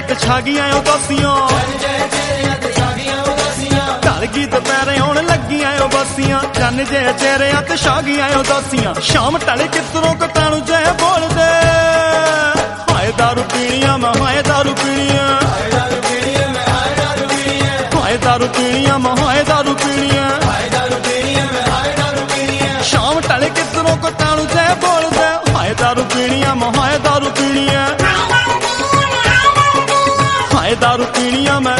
ते छा गईयां उदासियां ढल गई दोपहरे आउण लगियां उदासियां चन्न जे चेहरे ते छा गईयां उदासियां शाम ढले किधरों कटाणु जय बोल दे हाय दारू पीणियां मैं हाय दारू पीणियां हाय दारू पीणियां मैं हाय दारू पीणियां हाय दारू पीणियां मैं हाय दारू पीणियां हाय दारू पीणियां मैं हाय दारू पीणियां शाम ढले किधरों कटाणु जय बोल दे हाय दारू पीणियां मैं हाय दारू पीणियां हाय दारू पीणियां मैं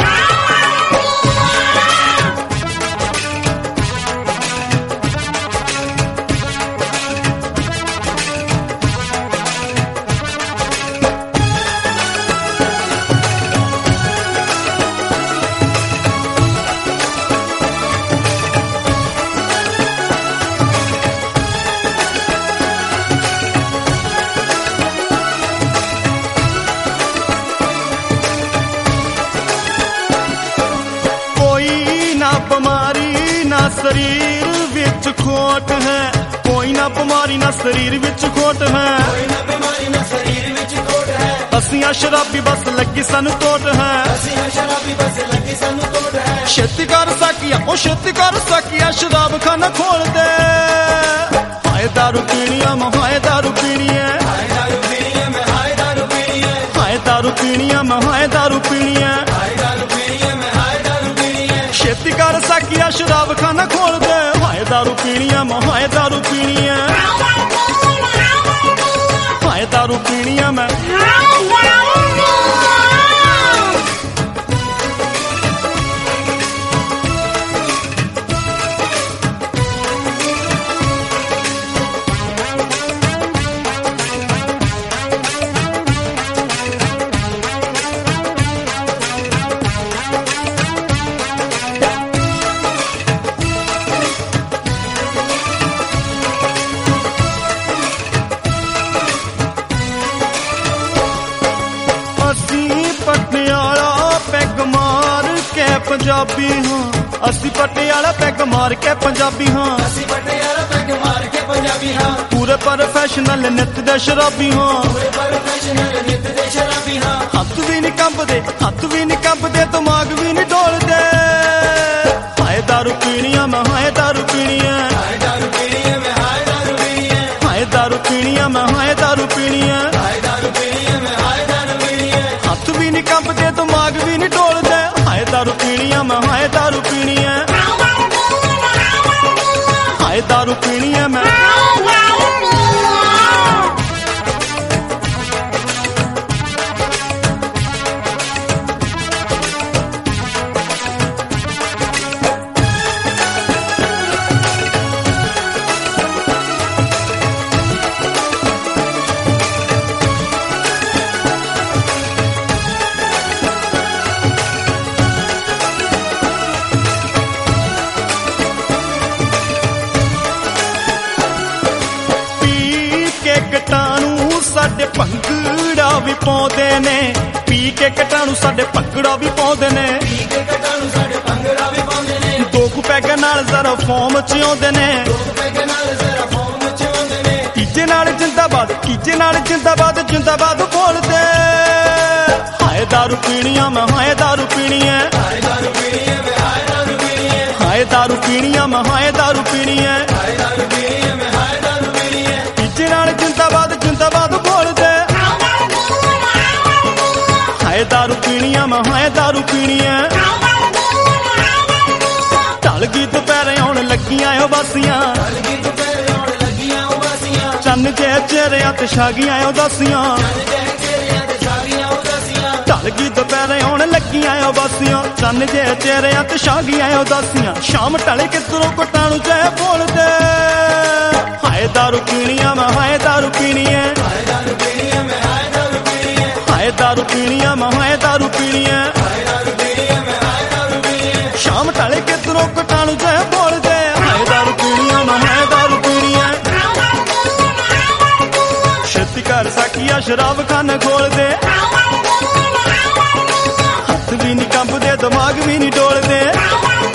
बीमारी ना शरीर विच खोट है कोई ना बीमारी ना शरीर विच खोट है असियां शराबी बस लगी सानू टोट है छेती कर सकिया ओ छेती कर सकिया शराब खाना खोल दे हाय दारू पीणियां मैं हाय दारू पीणियां हाय दारू पीणियां मैं हाय दारू पीणियां हाय दारू पीणियां मैं हाय दारू पीणियां हाय दारू पीणियां मैं हाय दारू पीणियां छेती कर सकिया शराब खाना खोल दे हाय दारू पीणियां मैं हाय दारू पीणियां हाय दारू पीणियां मैं पटियाला पैग मार के पंजाबी हाँ असी पटियाला पैग मार के पंजाबी हाँ पूरे प्रोफेशनल नित दे शराबी हाँ हाथ भी नहीं कंबदे हाथ भी नहीं कंबदे दिमाग भी नहीं डोलदे हाय दारू पीणियां मैं हाय दारू पीणियां हाय दारू पीणियां मैं हाय दारू पीणियां हाय दारू पीणियां मैं हाय दारू पीणियां हाय दारू पीणियां मैं हाय दारू पीणियां हाथ भी नहीं कंबदे दिमाग भी नहीं डोलदे हाय दारू पीणियां मैं हाय दारू पीणियां हाय दारू पीणियां मैं कटाणू साडे भंगड़ा भी पाउंदे ने पी के कटाणू साडे भंगड़ा भी पाउंदे ने दो कु पैग नाल जरा फॉर्म च आउंदे ने कीजे नाल जिंदाबाद जिंदाबाद बोलदे हाय दारू पीणियां मैं हाय दारू पीणियां हाय दारू पीणियां मैं हाय दारू पीणियां हाय दारू पीणियां मैं हाय दारू पीणियां हाय दारू पीणियां मैं हाय दारू पीणियां कीजे नाल जिंदाबाद बोलदे हाय दारू पीणियां मैं हाय दारू पीणियां ढल गई दोपहरे आउण लगियां उदासियां चन्न जे चेहरे ते छा गईयां उदासियां ढल गई दोपहरे आउण लगियां उदासियां चन्न जे चेहरे ते छा गईयां उदासियां शाम ढले किधरों कटाणु जय बोलदे हाय दारू पीणियां मैं हाय दारू पीणियां हाय दारू पीणियां मैं हाय दारू पीणियां हाय दारू पीणियां मैं हाय दारू पीणियां हाय दारू पीणियां मैं हाय दारू पीणियां शाम ढले किधरों कटाणु जय बोलदे हाय दारू पीणियां मैं हाय दारू पीणियां छेती कर सकिया शराब खाना खोल दे हाथ भी नहीं कंबदे दिमाग भी नहीं डोलदे